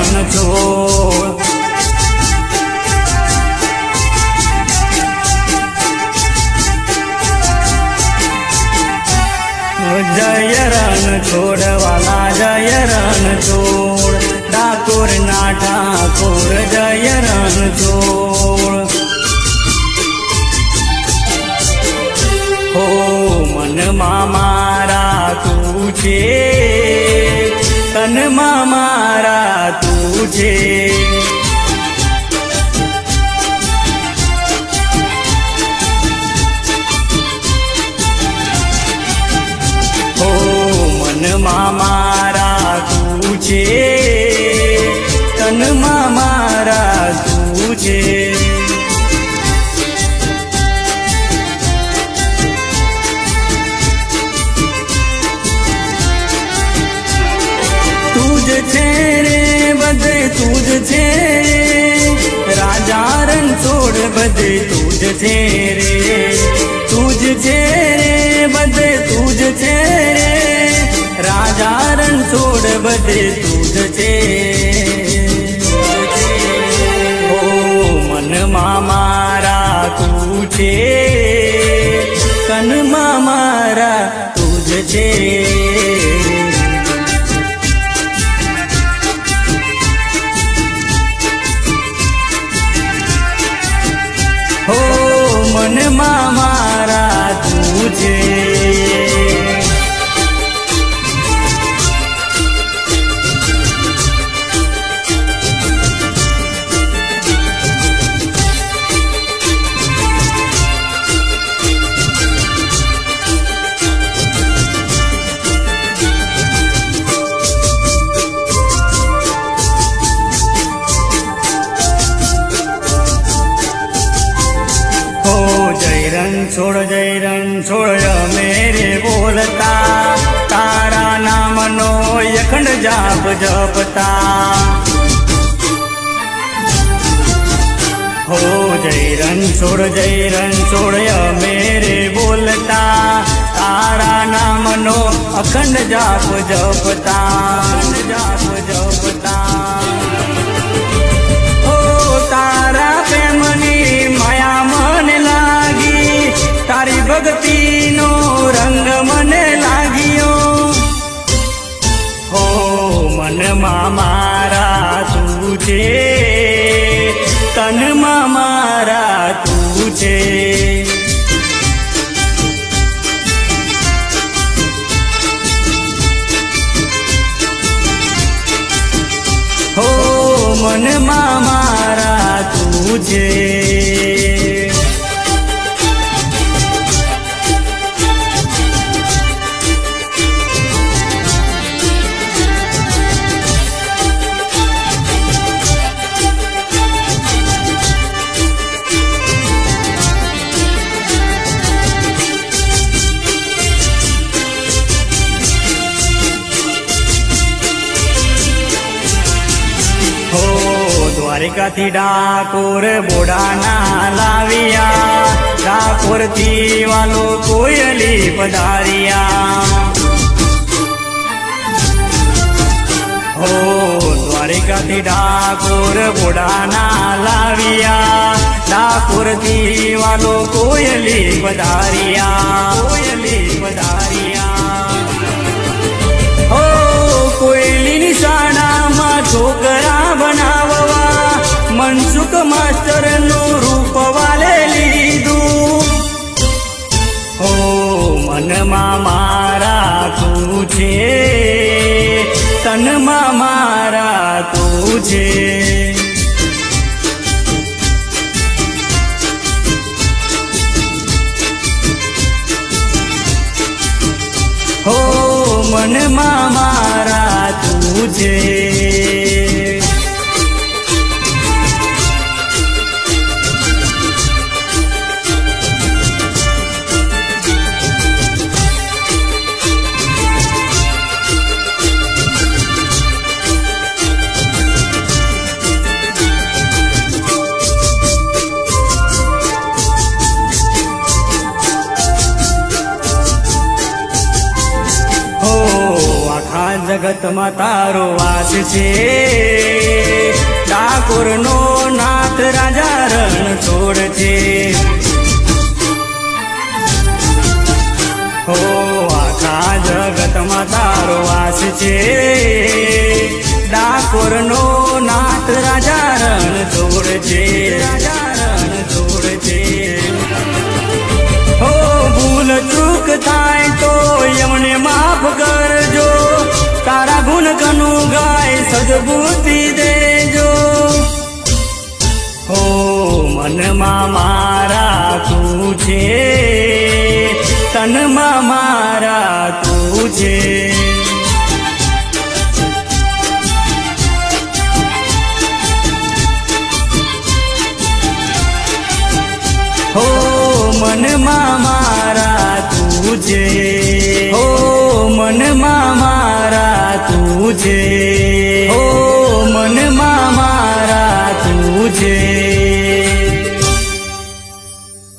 રણ છોડ જય રણ છોડવાલા જય રણ છોડ ઠાકોર ના ઠાકોર જય રણ છોડ હો મનમાં મારા તું છે તનમાં મારા તું છે મનમાં મારા તું છે તનમાં મારા તું છે તું જ છે રે બધે તું જ છે રાજા રણછોડ બધે તું જ છે રે તું જ છે રે બધે તું જ છે રે રાજા રણછોડ બધે તું જ છે ઓ મનમાં મારા તું છે તનમાં મારા તું જ છે હો મનમાં મારા તું છે જય રણછોડ મેરે બોલતા તારા નામનો અખંડ જાપ જપતા હો જય રણછોડ મેરે બોલતા તારા નામનો અખંડ જાપ જપતા હો તારા પ્રેમની માયા મને લાગી તારી ભક્તિનો રંગ મને લાગ્યો હો મનમાં મારા તું છે તનમાં મારા તું છે હો મનમાં મારા તું છે દ્વારિકાથી ડાકોર બોડાના લાવ્યા ડાકોર થી વાલો કોયલી પધાર્યા હો દ્વારિકાથી ડાકોર બોડાના લાવ્યા ડાકોર થી વાલો કોયલી પધાર્યા હો કોયલીની શાળામાં છોકરા બનાવવા મનસુખ માસ્ટર નું રૂપ વાલે લીધું હો મનમાં મારા તું છે તનમાં મારા તું છે હો મનમાં મારા તું છે જગતમાં તારો વાસ છે, ડાકોરનો નાથ રાજા રણ છોડ છે. હો આખા જગતમાં તારો વાસ છે, ડાકોરનો નાથ રાજા રણ છોડ છે, રાજા રણ છોડ છે. હો ભૂલ ચૂક થાય તો એમને માફ કરજો, તારા ગુણ કનું ગાય સદબુદ્ધિ દેજો. હો મનમાં મારા તું છે, તનમાં મારા તું છે. હો મનમાં મારા તું છે, હો મનમાં મારા તું છે.